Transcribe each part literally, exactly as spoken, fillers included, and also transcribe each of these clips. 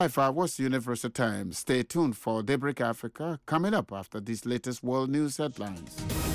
Five was Universal Time. Stay tuned for Daybreak Africa coming up after these latest world news headlines.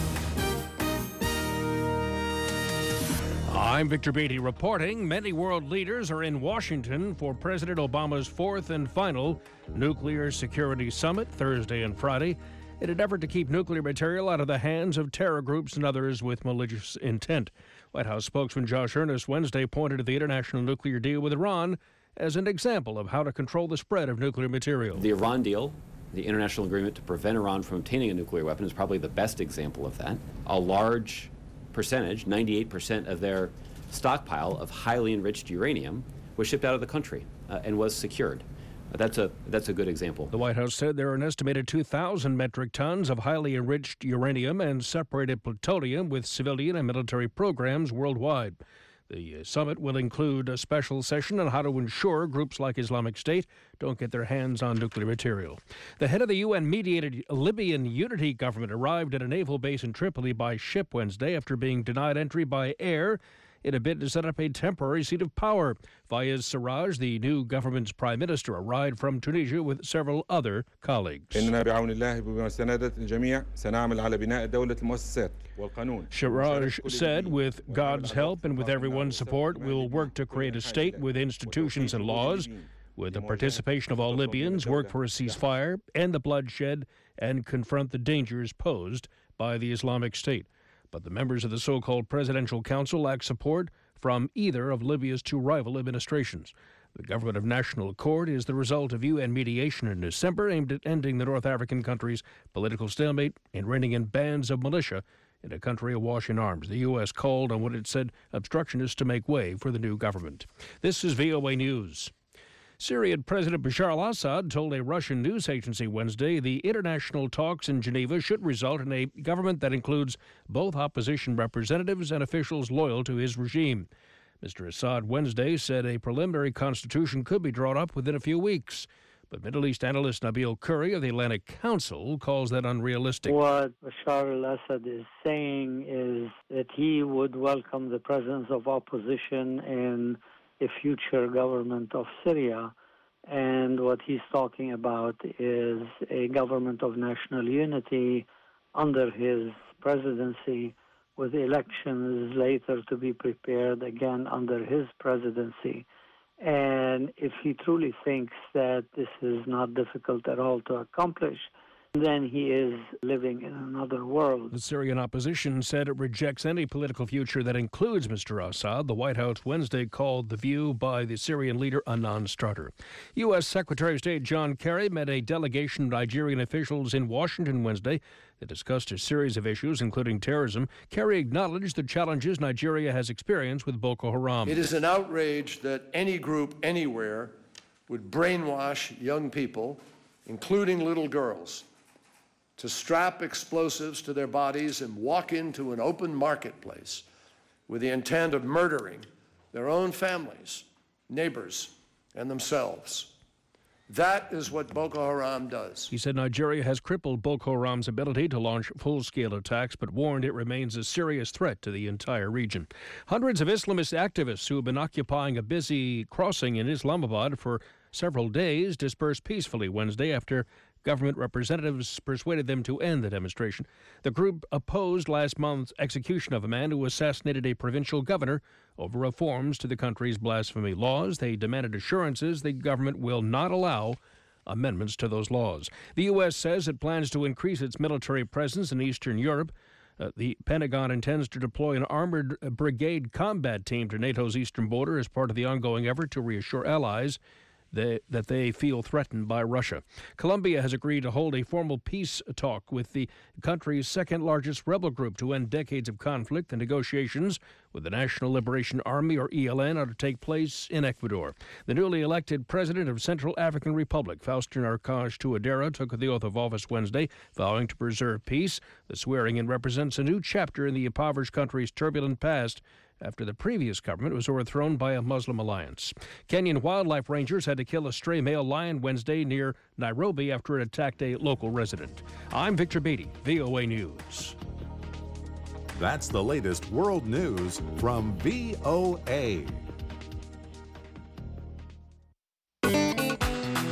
I'm Victor Beatty reporting. Many world leaders are in Washington for President Obama's fourth and final Nuclear Security Summit Thursday and Friday in an effort to keep nuclear material out of the hands of terror groups and others with malicious intent. White House spokesman Josh Earnest Wednesday pointed to the international nuclear deal with Iran as an example of how to control the spread of nuclear material. The Iran deal, the international agreement to prevent Iran from obtaining a nuclear weapon, is probably the best example of that. A large percentage, ninety-eight percent of their stockpile of highly enriched uranium was shipped out of the country uh, and was secured. Uh, that's a that's a good example. The White House said there are an estimated two thousand metric tons of highly enriched uranium and separated plutonium with civilian and military programs worldwide. The summit will include a special session on how to ensure groups like Islamic State don't get their hands on nuclear material. The head of the U N-mediated Libyan unity government arrived at a naval base in Tripoli by ship Wednesday after being denied entry by air in a bid to set up a temporary seat of power. Fayez Sarraj, the new government's prime minister, arrived from Tunisia with several other colleagues. Sarraj said, with God's help and with everyone's support, we will work to create a state with institutions and laws, with the participation of all Libyans, work for a ceasefire, end the bloodshed, and confront the dangers posed by the Islamic State. But the members of the so-called Presidential Council lack support from either of Libya's two rival administrations. The Government of National Accord is the result of U N mediation in December aimed at ending the North African country's political stalemate and reining in bands of militia in a country awash in arms. The U S called on what it said obstructionists to make way for the new government. This is V O A News. Syrian President Bashar al-Assad told a Russian news agency Wednesday the international talks in Geneva should result in a government that includes both opposition representatives and officials loyal to his regime. Mister Assad Wednesday said a preliminary constitution could be drawn up within a few weeks. But Middle East analyst Nabil Curry of the Atlantic Council calls that unrealistic. What Bashar al-Assad is saying is that he would welcome the presence of opposition in a future government of Syria. And what he's talking about is a government of national unity under his presidency, with elections later to be prepared again under his presidency. And if he truly thinks that this is not difficult at all to accomplish, then he is living in another world. The Syrian opposition said it rejects any political future that includes Mister Assad. The White House Wednesday called the view by the Syrian leader a non-starter. U S. Secretary of State John Kerry met a delegation of Nigerian officials in Washington Wednesday that discussed a series of issues, including terrorism. Kerry acknowledged the challenges Nigeria has experienced with Boko Haram. It is an outrage that any group anywhere would brainwash young people, including little girls, to strap explosives to their bodies and walk into an open marketplace with the intent of murdering their own families, neighbors, and themselves. That is what Boko Haram does. He said Nigeria has crippled Boko Haram's ability to launch full-scale attacks, but warned it remains a serious threat to the entire region. Hundreds of Islamist activists who have been occupying a busy crossing in Islamabad for several days dispersed peacefully Wednesday after government representatives persuaded them to end the demonstration. The group opposed last month's execution of a man who assassinated a provincial governor over reforms to the country's blasphemy laws. They demanded assurances the government will not allow amendments to those laws. The U S says it plans to increase its military presence in Eastern Europe. Uh, the Pentagon intends to deploy an armored brigade combat team to NATO's eastern border as part of the ongoing effort to reassure allies They, that they feel threatened by Russia. Colombia has agreed to hold a formal peace talk with the country's second-largest rebel group to end decades of conflict. The negotiations with the National Liberation Army, or E L N, are to take place in Ecuador. The newly elected president of Central African Republic, Faustin Archange Touadera, took the oath of office Wednesday, vowing to preserve peace. The swearing-in represents a new chapter in the impoverished country's turbulent past, after the previous government was overthrown by a Muslim alliance. Kenyan wildlife rangers had to kill a stray male lion Wednesday near Nairobi after it attacked a local resident. I'm Victor Beatty, V O A News. That's the latest world news from V O A.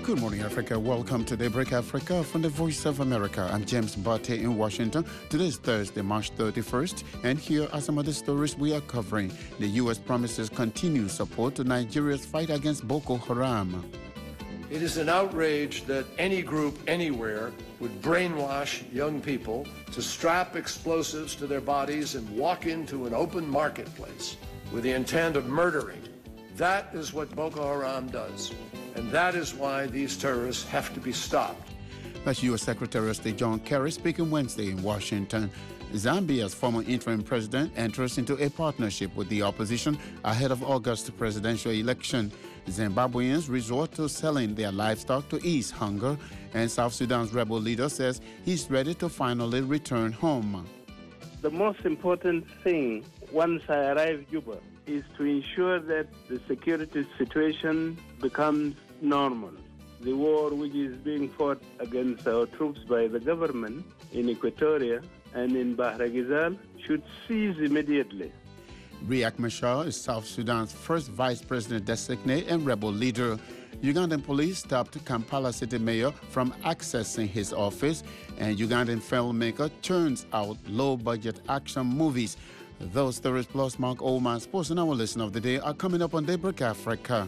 Good morning, Africa. Welcome to Daybreak Africa from the Voice of America. I'm James Barty in Washington. Today is Thursday, March thirty-first, and here are some of the stories we are covering. The U S promises continued support to Nigeria's fight against Boko Haram. It is an outrage that any group anywhere would brainwash young people to strap explosives to their bodies and walk into an open marketplace with the intent of murdering. That is what Boko Haram does. And that is why these terrorists have to be stopped. That's U S Secretary of State John Kerry speaking Wednesday in Washington. Zambia's former interim president enters into a partnership with the opposition ahead of August presidential election. Zimbabweans resort to selling their livestock to ease hunger, and South Sudan's rebel leader says he's ready to finally return home. The most important thing once I arrive Juba is to ensure that the security situation becomes normal. The war which is being fought against our troops by the government in Equatoria and in Bahra Ghazal should cease immediately. Riek Machar is South Sudan's first vice president designate and rebel leader. Ugandan police stopped Kampala city mayor from accessing his office, and Ugandan filmmaker turns out low-budget action movies. Those stories plus Mark Oldman Sports and our listen of the day are coming up on Daybreak Africa.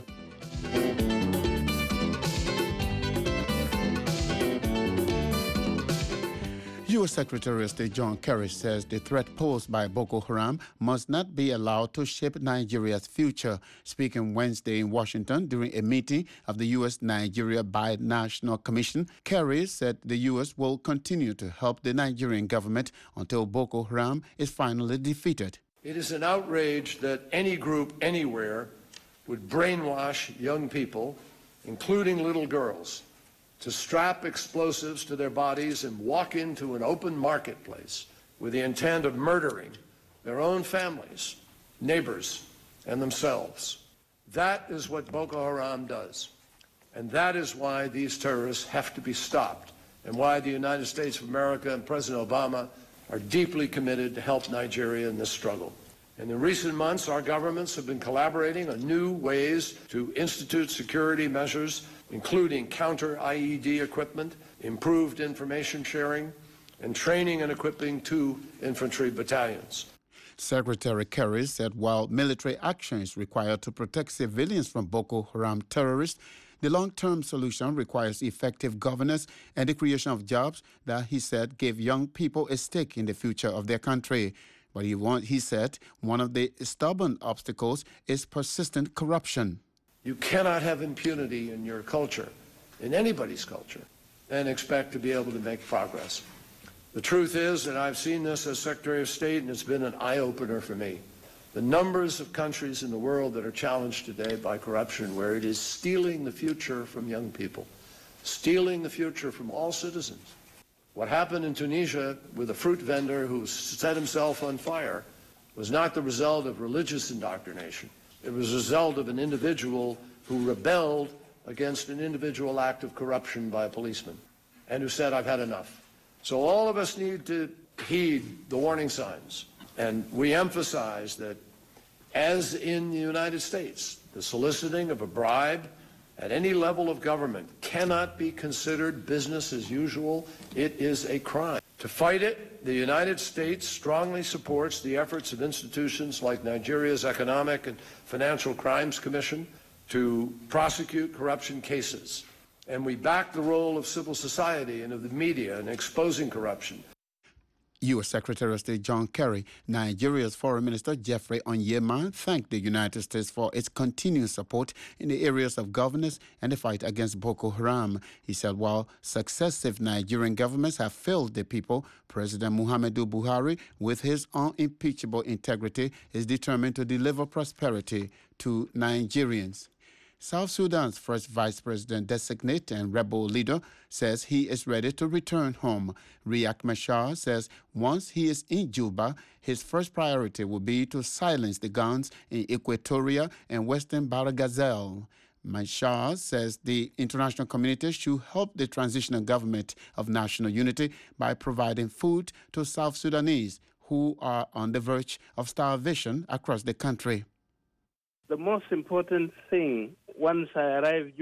U S Secretary of State John Kerry says the threat posed by Boko Haram must not be allowed to shape Nigeria's future. Speaking Wednesday in Washington during a meeting of the U S-Nigeria Binational Commission, Kerry said the U S will continue to help the Nigerian government until Boko Haram is finally defeated. It is an outrage that any group anywhere would brainwash young people, including little girls, to strap explosives to their bodies and walk into an open marketplace with the intent of murdering their own families, neighbors, and themselves. That is what Boko Haram does. And that is why these terrorists have to be stopped, and why the United States of America and President Obama are deeply committed to help Nigeria in this struggle. And in recent months, our governments have been collaborating on new ways to institute security measures, including counter-I E D equipment, improved information sharing, and training and equipping two infantry battalions. Secretary Kerry said while military action is required to protect civilians from Boko Haram terrorists, the long-term solution requires effective governance and the creation of jobs that, he said, give young people a stake in the future of their country. But he, want, he said one of the stubborn obstacles is persistent corruption. You cannot have impunity in your culture, in anybody's culture, and expect to be able to make progress. The truth is, and I've seen this as Secretary of State, and it's been an eye-opener for me, the numbers of countries in the world that are challenged today by corruption, where it is stealing the future from young people, stealing the future from all citizens. What happened in Tunisia with a fruit vendor who set himself on fire was not the result of religious indoctrination. It was a result of an individual who rebelled against an individual act of corruption by a policeman and who said, I've had enough. So all of us need to heed the warning signs. And we emphasize that, as in the United States, the soliciting of a bribe at any level of government cannot be considered business as usual. It is a crime. To fight it, the United States strongly supports the efforts of institutions like Nigeria's Economic and Financial Crimes Commission to prosecute corruption cases. And we back the role of civil society and of the media in exposing corruption. U S Secretary of State John Kerry, Nigeria's Foreign Minister Jeffrey Onyema thanked the United States for its continued support in the areas of governance and the fight against Boko Haram. He said while successive Nigerian governments have failed the people, President Muhammadu Buhari, with his unimpeachable integrity, is determined to deliver prosperity to Nigerians. South Sudan's first vice president designate and rebel leader says he is ready to return home. Riek Machar says once he is in Juba, his first priority will be to silence the guns in Equatoria and western Bahra Ghazal. Machar says the international community should help the transitional government of national unity by providing food to South Sudanese who are on the verge of starvation across the country. The most important thing once I arrive Juba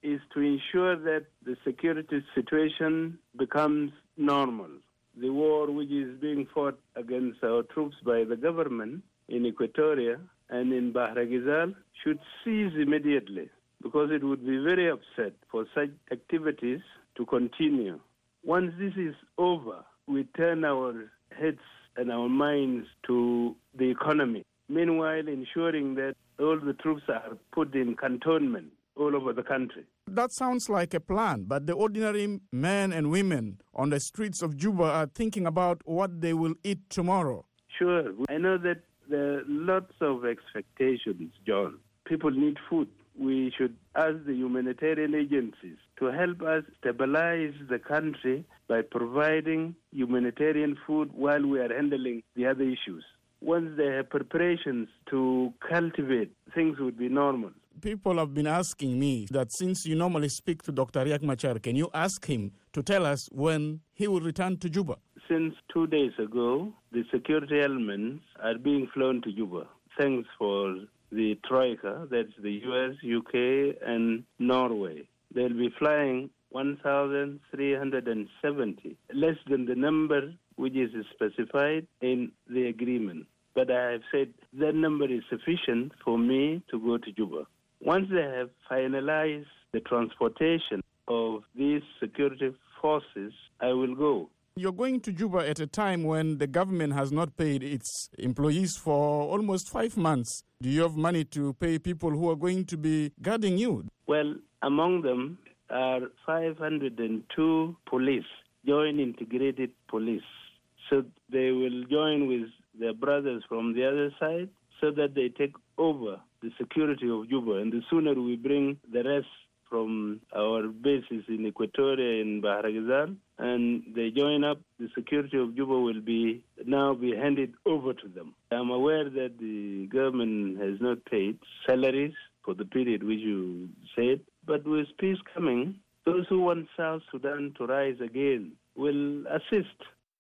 is to ensure that the security situation becomes normal. The war which is being fought against our troops by the government in Equatoria and in Bahr Ghazal should cease immediately, because it would be very upset for such activities to continue. Once this is over, we turn our heads and our minds to the economy, meanwhile ensuring that all the troops are put in cantonment all over the country. That sounds like a plan, but the ordinary men and women on the streets of Juba are thinking about what they will eat tomorrow. Sure. I know that there are lots of expectations, John. People need food. We should ask the humanitarian agencies to help us stabilize the country by providing humanitarian food while we are handling the other issues. Once they have preparations to cultivate, things would be normal. People have been asking me that since you normally speak to Doctor Riek Machar, can you ask him to tell us when he will return to Juba? Since two days ago, the security elements are being flown to Juba. Thanks for the Troika, that's the U S, U K, and Norway. They'll be flying one thousand three hundred seventy, less than the number which is specified in the agreement. But I have said that number is sufficient for me to go to Juba. Once they have finalized the transportation of these security forces, I will go. You're going to Juba at a time when the government has not paid its employees for almost five months. Do you have money to pay people who are going to be guarding you? Well, among them are five hundred two police, joint integrated police. So they will join with their brothers from the other side so that they take over the security of Juba. And the sooner we bring the rest from our bases in Equatoria and Bahr Ghazal, and they join up, the security of Juba will be now be handed over to them. I'm aware that the government has not paid salaries for the period which you said, but with peace coming, those who want South Sudan to rise again will assist.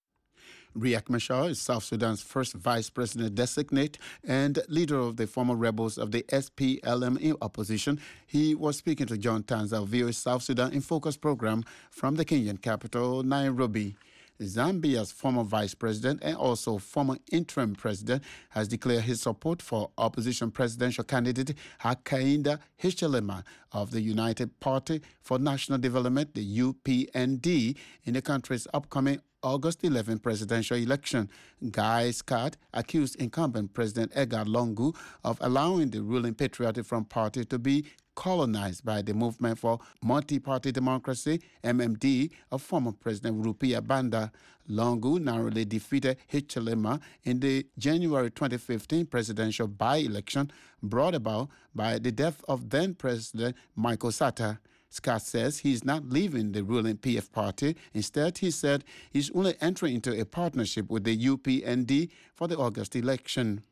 Riek Machar is South Sudan's first vice president designate and leader of the former rebels of the S P L M opposition. He was speaking to John Tanza of V O A South Sudan in Focus program from the Kenyan capital, Nairobi. Zambia's former vice president and also former interim president has declared his support for opposition presidential candidate Hakainde Hichilema of the United Party for National Development, the U P N D, in the country's upcoming August eleventh presidential election. Guy Scott accused incumbent President Edgar Lungu of allowing the ruling Patriotic Front Party to be colonized by the Movement for Multi-Party Democracy, M M D, of former President Rupiah Banda. Lungu narrowly defeated Hichilema in the January twenty fifteen presidential by-election brought about by the death of then-President Michael Sata. Scott says he's not leaving the ruling P F party. Instead, he said he's only entering into a partnership with the U P N D for the August election.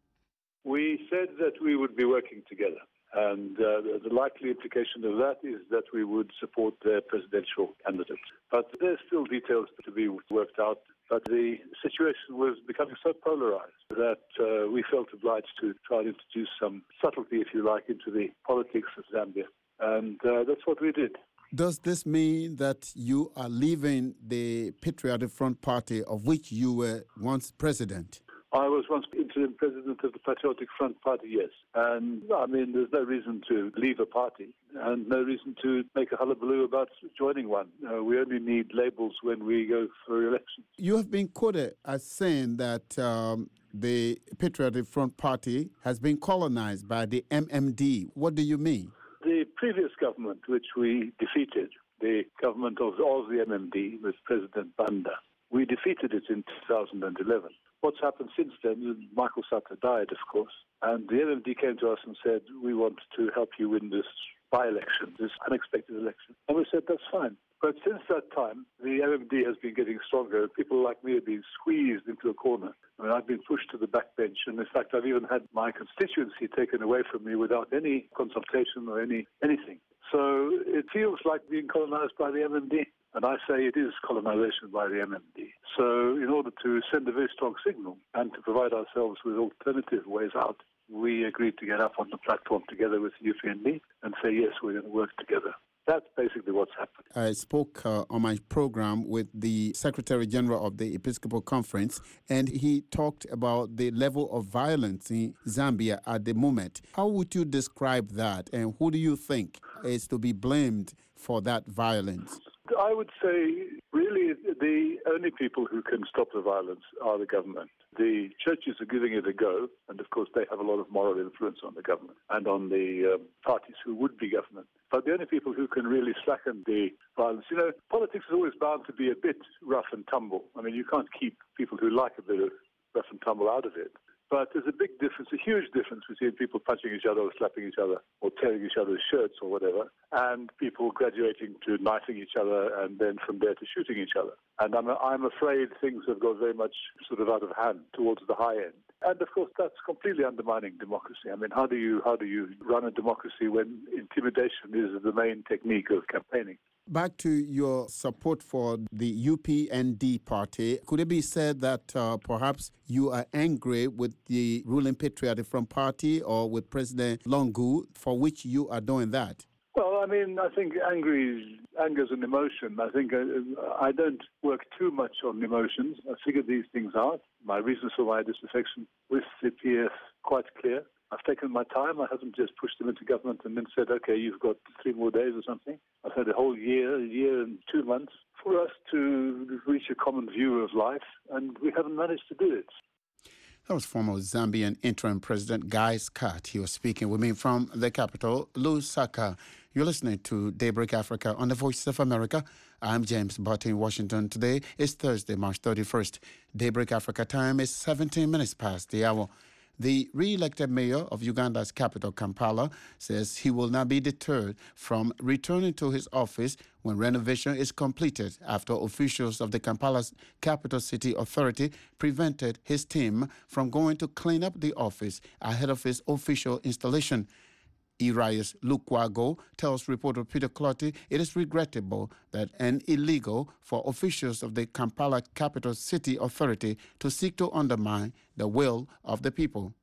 We said that we would be working together. And uh, the, the likely implication of that is that we would support their presidential candidate. But there's still details to be worked out. But the situation was becoming so polarized that uh, we felt obliged to try and introduce some subtlety, if you like, into the politics of Zambia. And uh, that's what we did. Does this mean that you are leaving the Patriotic Front Party, of which you were once president? I was once interim president of the Patriotic Front Party, yes. And, I mean, there's no reason to leave a party and no reason to make a hullabaloo about joining one. Uh, we only need labels when we go for elections. You have been quoted as saying that um, the Patriotic Front Party has been colonized by the M M D. What do you mean? The previous government, which we defeated, the government of, of the M M D with President Banda, we defeated it in two thousand eleven. What's happened since then, Michael Sata died, of course, and the M M D came to us and said, we want to help you win this by-election, this unexpected election. And we said, that's fine. But since that time, the M M D has been getting stronger. People like me have been squeezed into a corner. I mean, I've been pushed to the backbench, and in fact, I've even had my constituency taken away from me without any consultation or any anything. So it feels like being colonized by the M M D. And I say it is colonization by the M M D. So in order to send a very strong signal and to provide ourselves with alternative ways out, we agreed to get up on the platform together with U P N D and say, yes, we're going to work together. That's basically what's happened. I spoke uh, on my program with the Secretary General of the Episcopal Conference, and he talked about the level of violence in Zambia at the moment. How would you describe that, and who do you think is to be blamed for that violence? I would say, really, the only people who can stop the violence are the government. The churches are giving it a go, and of course they have a lot of moral influence on the government and on the um, parties who would be government. But the only people who can really slacken the violence, you know, politics is always bound to be a bit rough and tumble. I mean, you can't keep people who like a bit of rough and tumble out of it. But there's a big difference, a huge difference between people punching each other or slapping each other or tearing each other's shirts or whatever, and people graduating to knifing each other and then from there to shooting each other. And I'm, I'm afraid things have got very much sort of out of hand towards the high end. And of course, that's completely undermining democracy. I mean, how do you how do you run a democracy when intimidation is the main technique of campaigning? Back to your support for the U P N D party, could it be said that uh, perhaps you are angry with the ruling Patriotic Front Party or with President Lungu, for which you are doing that? Well, I mean, I think angry, anger is an emotion. I think I, I don't work too much on emotions. I figured these things out. My reasons for my disaffection with the P F quite clear. I've taken my time. I haven't just pushed them into government and then said, okay, you've got three more days or something. I've had a whole year, a year and two months for us to reach a common view of life, and we haven't managed to do it. That was former Zambian interim president Guy Scott. He was speaking with me from the capital, Lusaka. You're listening to Daybreak Africa on the Voice of America. I'm James Butt in Washington. Today is Thursday, March thirty-first. Daybreak Africa time is seventeen minutes past the hour. The re-elected mayor of Uganda's capital, Kampala, says he will not be deterred from returning to his office when renovation is completed after officials of the Kampala's capital city authority prevented his team from going to clean up the office ahead of his official installation. Erias Lukwago tells reporter Peter Clotty it is regrettable that and illegal for officials of the Kampala Capital City Authority to seek to undermine the will of the people.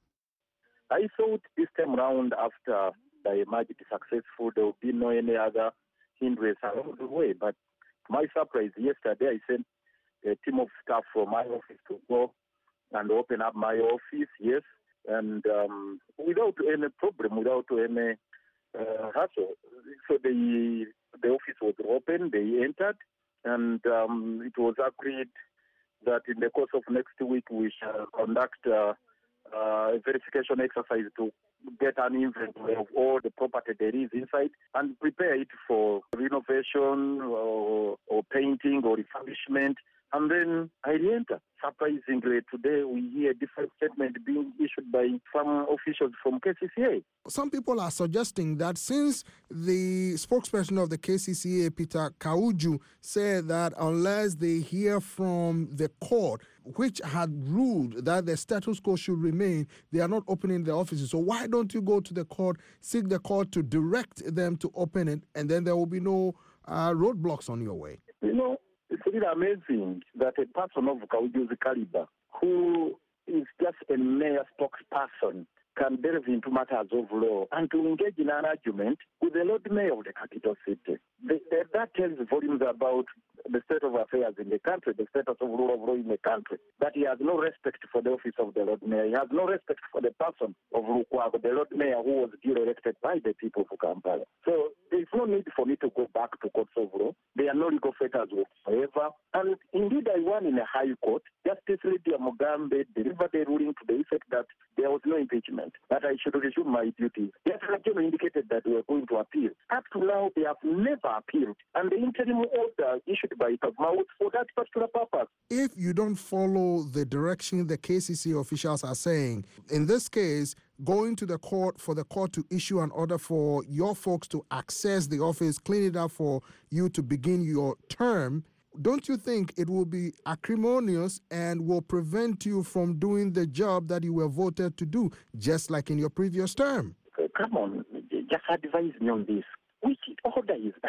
I thought this time round, after the emerged successful, there would be no any other hindrance along the way. But my surprise, yesterday I sent a team of staff from my office to go and open up my office, yes, and um, without any problem, without any uh, hassle. So the the office was open, they entered, and um, it was agreed that in the course of next week we shall conduct uh, uh, a verification exercise to get an inventory of all the property there is inside and prepare it for renovation or, or painting or refurbishment. And then I re-enter. Surprisingly, today we hear a different statement being issued by some officials from K C C A. Some people are suggesting that since the spokesperson of the K C C A, Peter Kauju, said that unless they hear from the court, which had ruled that the status quo should remain, they are not opening the offices. So why don't you go to the court, seek the court to direct them to open it, and then there will be no uh, roadblocks on your way? You know, it's really amazing that a person of Kauju's caliber, who is just a mayor spokesperson, can delve into matters of law and to engage in an argument with the Lord Mayor of the capital city. The, the, that tells volumes about the state of affairs in the country, the status of rule of law in the country, that he has no respect for the office of the Lord Mayor. He has no respect for the person of Lukwago, the Lord Mayor who was duly elected by the people of Kampala. So there is no need for me to go back to courts of law. There are no legal fetters whatsoever. And indeed, I won in a high court. Justice Lydia Mugambe delivered a ruling to the effect that there was no impeachment, that I should resume my duties. The Attorney General indicated that we were going to appeal. Up to now, they have never appealed. And the interim order issued by Kavma was for that particular purpose. If you don't follow the direction the K C C officials are saying, in this case, going to the court for the court to issue an order for your folks to access the office, clean it up for you to begin your term, don't you think it will be acrimonious and will prevent you from doing the job that you were voted to do, just like in your previous term? Come on, just advise me on this. Which order is that?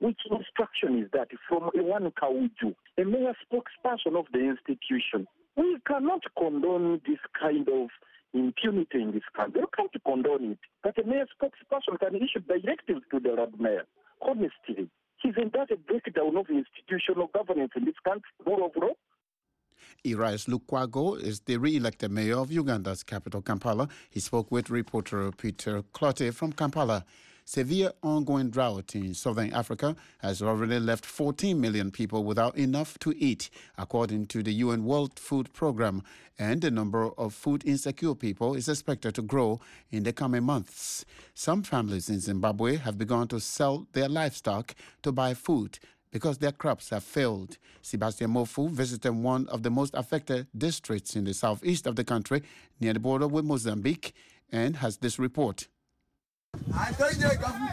Which instruction is that from Ewan Kauju, a mayor spokesperson of the institution? We cannot condone this kind of impunity in this country. We can't condone it. But a mayor spokesperson can issue directives to the Lord Mayor. Honestly, isn't that a breakdown of institutional governance in this country, rule of law? Erias Lukwago is the re-elected mayor of Uganda's capital, Kampala. He spoke with reporter Peter Clotte from Kampala. Severe ongoing drought in southern Africa has already left fourteen million people without enough to eat, according to the U N World Food Programme, and the number of food insecure people is expected to grow in the coming months. Some families in Zimbabwe have begun to sell their livestock to buy food because their crops have failed. Sebastian Mofu visited one of the most affected districts in the southeast of the country, near the border with Mozambique, and has this report. Here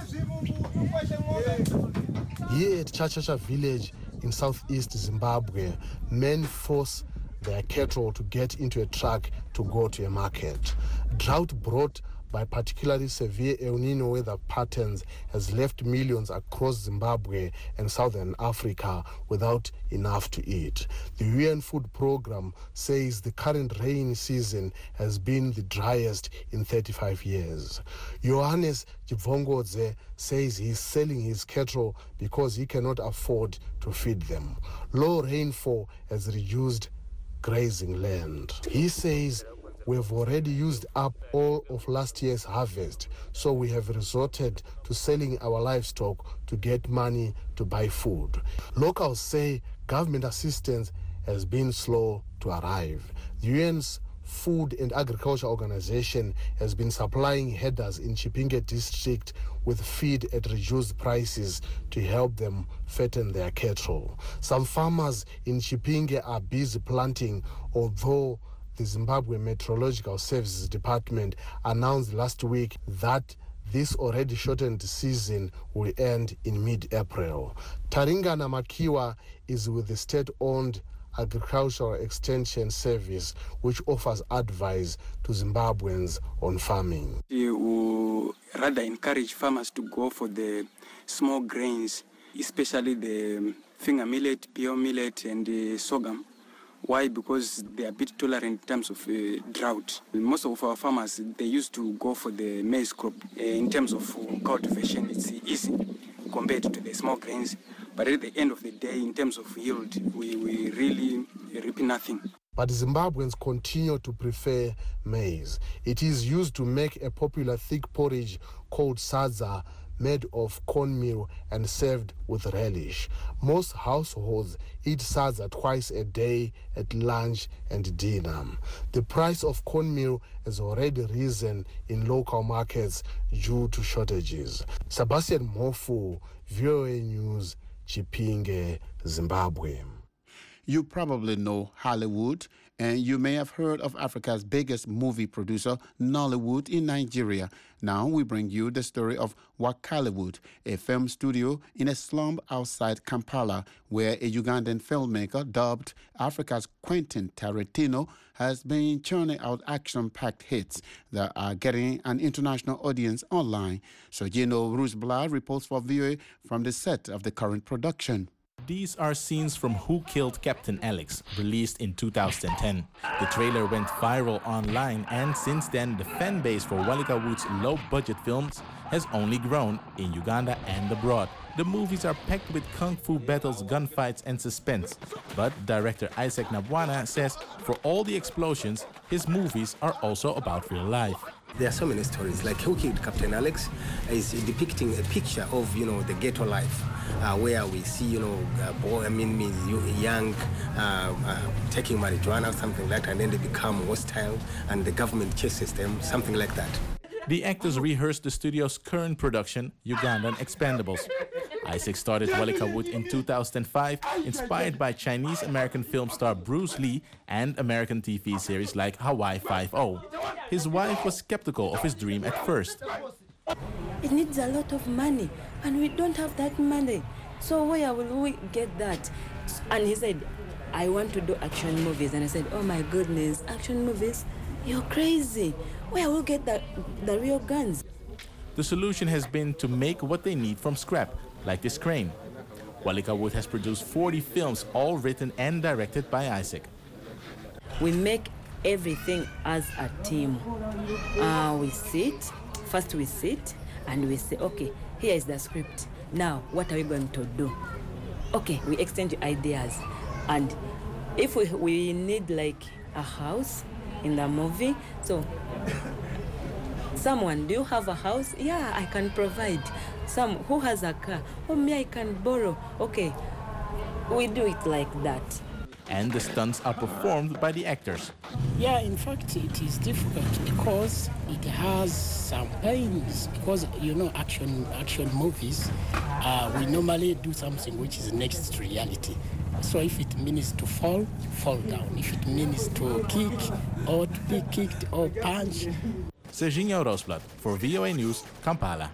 at Chachacha village in southeast Zimbabwe, men force their cattle to get into a truck to go to a market. Drought brought by particularly severe El Nino weather patterns has left millions across Zimbabwe and southern Africa without enough to eat. The U N Food Programme says the current rain season has been the driest in thirty-five years. Johannes Chivongodze says he's selling his cattle because he cannot afford to feed them. Low rainfall has reduced grazing land. He says, "We've already used up all of last year's harvest, so we have resorted to selling our livestock to get money to buy food." Locals say government assistance has been slow to arrive. The U N's Food and Agriculture Organization has been supplying herders in Chipinge district with feed at reduced prices to help them fatten their cattle. Some farmers in Chipinge are busy planting, although the Zimbabwe Meteorological Services Department announced last week that this already shortened season will end in mid-April. Taringana Makiwa is with the state-owned Agricultural Extension Service, which offers advice to Zimbabweans on farming. We will rather encourage farmers to go for the small grains, especially the finger millet, pure millet, and the sorghum. Why? Because they are a bit tolerant in terms of uh, drought. Most of our farmers, they used to go for the maize crop. Uh, in terms of cultivation, it's easy compared to the small grains. But at the end of the day, in terms of yield, we, we really reap nothing. But Zimbabweans continue to prefer maize. It is used to make a popular thick porridge called sadza, made of cornmeal and served with relish. Most households eat sadza twice a day at lunch and dinner. The price of cornmeal has already risen in local markets due to shortages. Sebastian Mofu, V O A News, Chipinge, Zimbabwe. You probably know Hollywood, and you may have heard of Africa's biggest movie producer, Nollywood, in Nigeria. Now we bring you the story of Wakaliwood, a film studio in a slum outside Kampala, where a Ugandan filmmaker dubbed Africa's Quentin Tarantino has been churning out action-packed hits that are getting an international audience online. Sojino Rusbla reports for V O A from the set of the current production. These are scenes from Who Killed Captain Alex, released in two thousand ten. The trailer went viral online, and since then, the fan base for Wakaliwood's low-budget films has only grown in Uganda and abroad. The movies are packed with kung fu battles, gunfights, and suspense. But director Isaac Nabwana says for all the explosions, his movies are also about real life. There are so many stories, like Who Killed Captain Alex is depicting a picture of, you know, the ghetto life, uh, where we see, you know, uh, boy, I mean, means young uh, uh, taking marijuana or something like that, and then they become hostile, and the government chases them, something like that. The actors rehearsed the studio's current production, Ugandan Expendables. Isaac started Wakaliwood in two thousand five, inspired by Chinese-American film star Bruce Lee and American T V series like Hawaii Five-O. His wife was skeptical of his dream at first. It needs a lot of money, and we don't have that money. So where will we get that? And he said, I want to do action movies. And I said, oh my goodness, action movies? You're crazy. Where will we get the, the real guns? The solution has been to make what they need from scrap, like this crane. Walika Wood has produced forty films, all written and directed by Isaac. We make everything as a team. Uh, we sit, first we sit, and we say, okay, here is the script. Now, what are we going to do? Okay, we exchange ideas. And if we, we need like a house in the movie, so someone, do you have a house? Yeah, I can provide. Some, who has a car? Oh, me, I can borrow. Okay, we do it like that. And the stunts are performed by the actors. Yeah, in fact, it is difficult because it has some pains. Because, you know, action action movies, uh, we normally do something which is next to reality. So if it means to fall, fall down. If it means to kick or to be kicked or punch. Serginho Roosblad for V O A News, Kampala.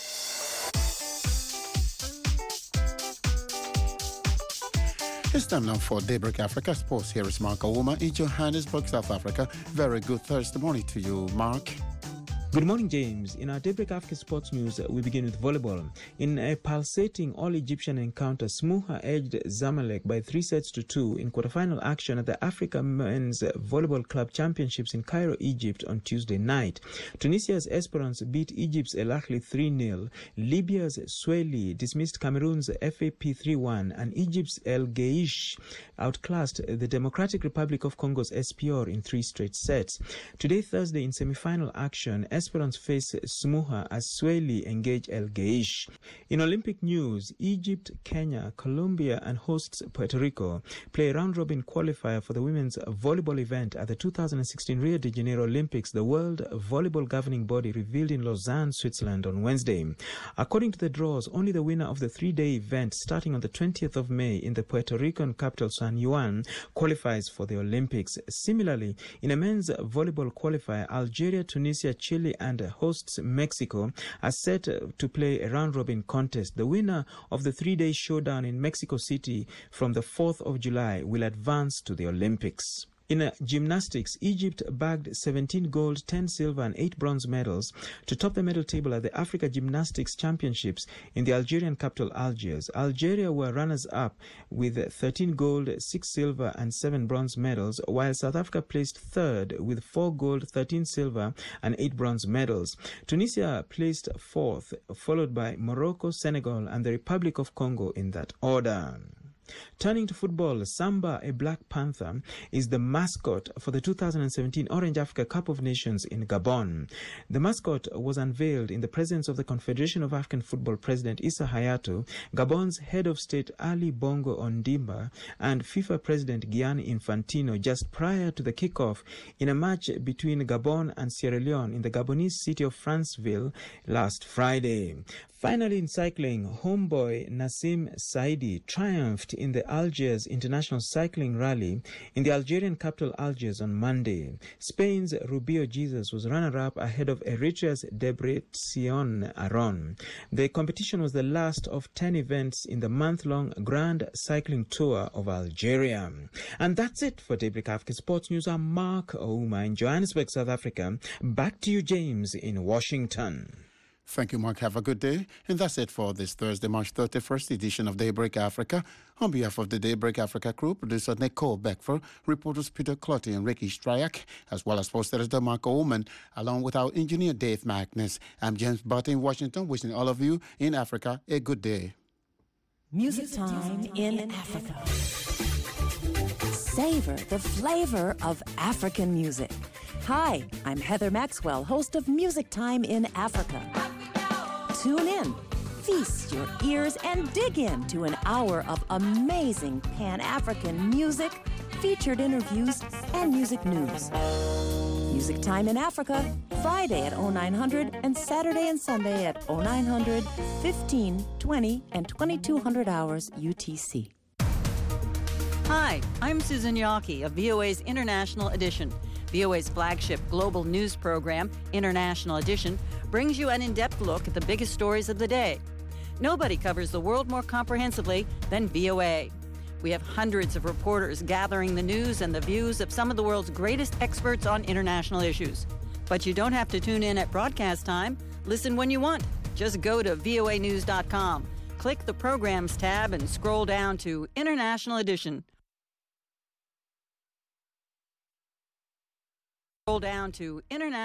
It's time now for Daybreak Africa Sports. Here is Mark Ouma in Johannesburg, South Africa. Very good Thursday morning to you, Mark. Good morning, James. In our Daybreak Africa Sports News, we begin with volleyball. In a pulsating all-Egyptian encounter, Smuha edged Zamalek by three sets to two in quarterfinal action at the Africa Men's Volleyball Club Championships in Cairo, Egypt on Tuesday night. Tunisia's Esperance beat Egypt's El Ahly three nil. Libya's Sweli dismissed Cameroon's F A P three one, and Egypt's El Geish outclassed the Democratic Republic of Congo's S P O R in three straight sets. Today, Thursday, in semi-final action, Esperance face Smuha as Sweli engage El Geish. In Olympic news, Egypt, Kenya, Colombia and hosts Puerto Rico play a round-robin qualifier for the women's volleyball event at the two thousand sixteen Rio de Janeiro Olympics, the World Volleyball Governing Body revealed in Lausanne, Switzerland on Wednesday. According to the draws, only the winner of the three-day event starting on the twentieth of May in the Puerto Rican capital San Juan qualifies for the Olympics. Similarly, in a men's volleyball qualifier, Algeria, Tunisia, Chile and hosts Mexico are set to play a round-robin contest. The winner of the three-day showdown in Mexico City from the fourth of July will advance to the Olympics. In gymnastics, Egypt bagged seventeen gold, ten silver and eight bronze medals to top the medal table at the Africa Gymnastics Championships in the Algerian capital Algiers. Algeria were runners-up with thirteen gold, six silver and seven bronze medals, while South Africa placed third with four gold, thirteen silver and eight bronze medals. Tunisia placed fourth, followed by Morocco, Senegal and the Republic of Congo in that order. Turning to football, Samba, a Black Panther, is the mascot for the two thousand seventeen Orange Africa Cup of Nations in Gabon. The mascot was unveiled in the presence of the Confederation of African Football President Issa Hayatou, Gabon's head of state Ali Bongo Ondimba, and FIFA President Gianni Infantino just prior to the kickoff in a match between Gabon and Sierra Leone in the Gabonese city of Franceville last Friday. Finally, in cycling, homeboy Nassim Saidi triumphed in the Algiers International Cycling Rally in the Algerian capital Algiers on Monday. Spain's Rubio Jesus was runner-up ahead of Eritrea's Debretsion Aron. The competition was the last of ten events in the month-long Grand Cycling Tour of Algeria. And that's it for Daybreak Africa Sports News. I'm Mark Ouma in Johannesburg, South Africa. Back to you, James, in Washington. Thank you, Mark. Have a good day. And that's it for this Thursday, March thirty-first edition of Daybreak Africa. On behalf of the Daybreak Africa crew, producer Nicole Beckford, reporters Peter Clotty and Ricky Stryak, as well as post editor Mark Oman, along with our engineer Dave Magnus. I'm James Butt in Washington, wishing all of you in Africa a good day. Music time in Africa. Savor the flavor of African music. Hi, I'm Heather Maxwell, host of Music Time in Africa. Tune in, feast your ears, and dig into an hour of amazing Pan-African music, featured interviews, and music news. Music Time in Africa, Friday at oh nine hundred and Saturday and Sunday at oh nine hundred, fifteen, twenty, and twenty-two hundred hours U T C. Hi, I'm Susan Yawkey of V O A's International Edition. V O A's flagship global news program, International Edition, brings you an in-depth look at the biggest stories of the day. Nobody covers the world more comprehensively than V O A. We have hundreds of reporters gathering the news and the views of some of the world's greatest experts on international issues. But you don't have to tune in at broadcast time. Listen when you want. Just go to V O A news dot com. click the Programs tab and scroll down to International Edition. Scroll down to International